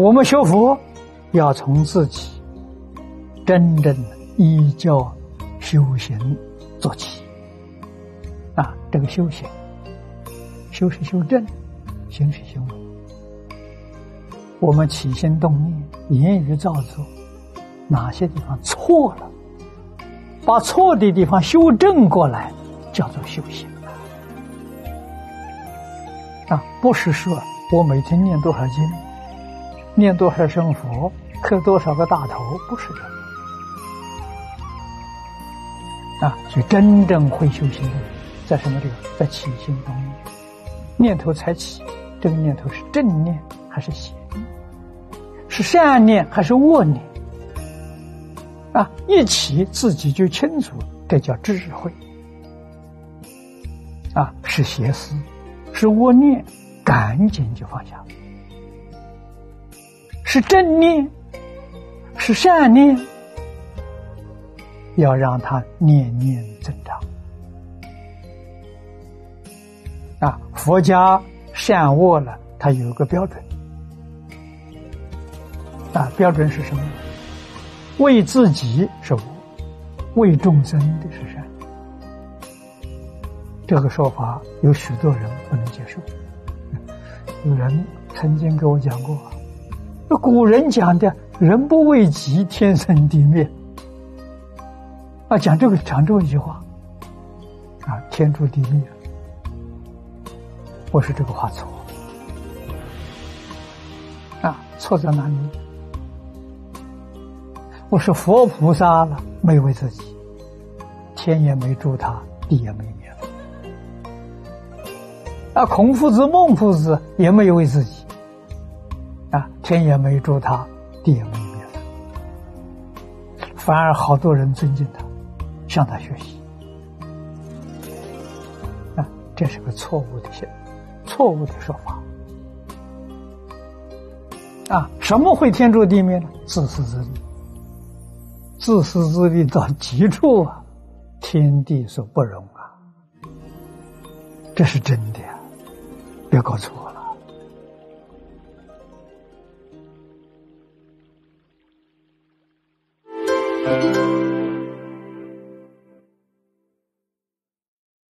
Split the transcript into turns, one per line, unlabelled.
我们学佛要从自己真正依教修行做起啊！这个修行，修是修正，行是行为。我们起心动念、言语造作，哪些地方错了，把错的地方修正过来，叫做修行啊！不是说我每天念多少经，念多少声佛，磕多少个大头，不是这样啊！所以真正会修行的人，在什么地方？在起心动念，念头才起，这个念头是正念还是邪念？是善念还是恶念？啊，一起自己就清楚，这叫智慧。啊，是邪思，是恶念，赶紧就放下。是正念，是善念，要让它念念增长。啊，佛家善恶了，它有个标准。啊，标准是什么？为自己是恶，为众生的是善。这个说法有许多人不能接受。有人曾经跟我讲过，古人讲的“人不为己，天生地灭”，啊，讲这么一句话，啊，天诛地灭。我说这个话错，啊，错在哪里？我说佛菩萨了，没为自己，天也没助他，地也没灭了。啊，孔夫子、孟夫子也没有为自己，啊，天也没助他，地也没灭了。反而好多人尊敬他，向他学习。啊，这是个错误的说法。啊，什么会天诛地灭呢？自私自利。自私自利到极处啊，天地所不容啊，这是真的呀，别搞错了。